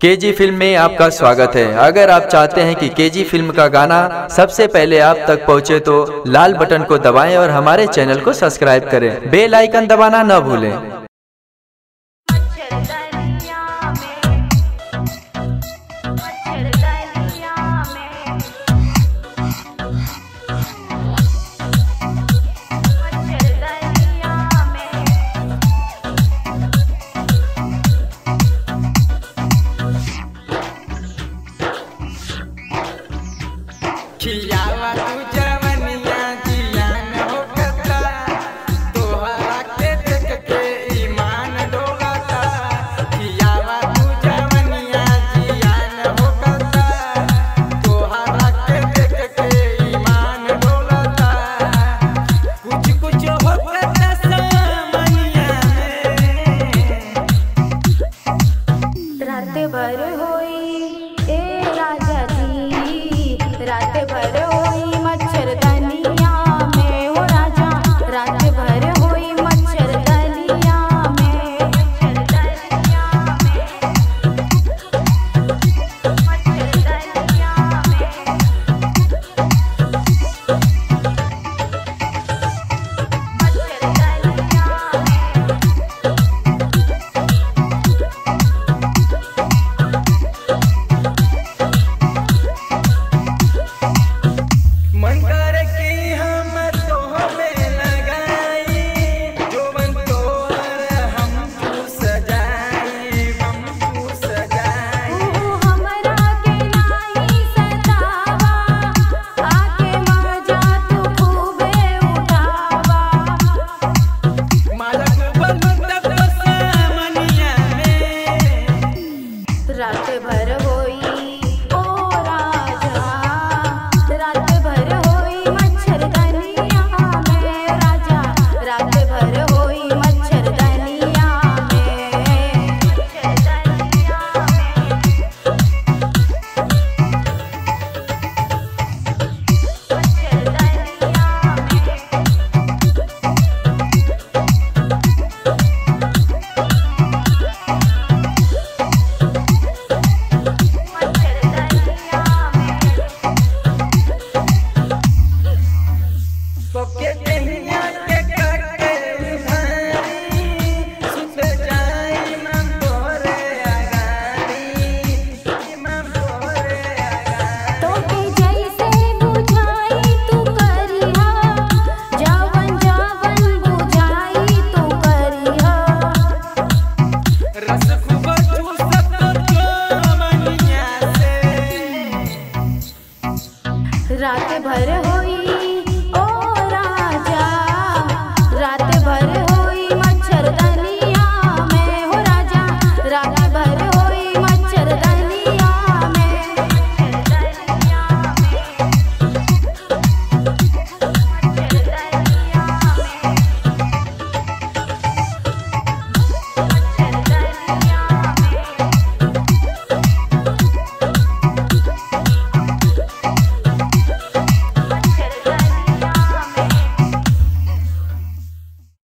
KG film में आपका स्वागत है। अगर आप चाहते हैं कि केजी फिल्म का गाना सबसे पहले आप तक पहुंचे तो लाल बटन को दबाएं और हमारे चैनल को सब्सक्राइब करें। बेल आइकन दबाना न भूलें। खियावा तू जवनिया जियान होकता, तोहरा के देख के ईमान डोलता। खियावा तू जवनिया जियान होकता, तोहरा के देख के ईमान डोलता। कुछ कुछ होकता सामनिया में, रात भर होई ए राजा जी, रात भर होई मच्छरदानिया में हो राजा, रात भर होई मच्छरदानिया में, मच्छरदानिया में, मच्छरदानिया मन करे कि हम तोहमे लगाई, जोवन तोहर हम चूस जाई, हम चूस जाई। हमरा के नाही सतावा, आके मजा तू खूबे उठावा। मालक बनत तो सामनिया में, रात भर होई ओ राजा, रात भर होई मच्छरदानिया में राजा, रात भर होई मच्छरदानिया में, मच्छरदानिया सबके कहिया के काटे उधारी, सुत जाई मन तोरे आगारी, मन तोरे आगारी। तोके जैसे बुझाई तू करिहा, जावन जावन बुझाई तू करिहा। रस खूब चूसत तो मनिया से, रात भर हो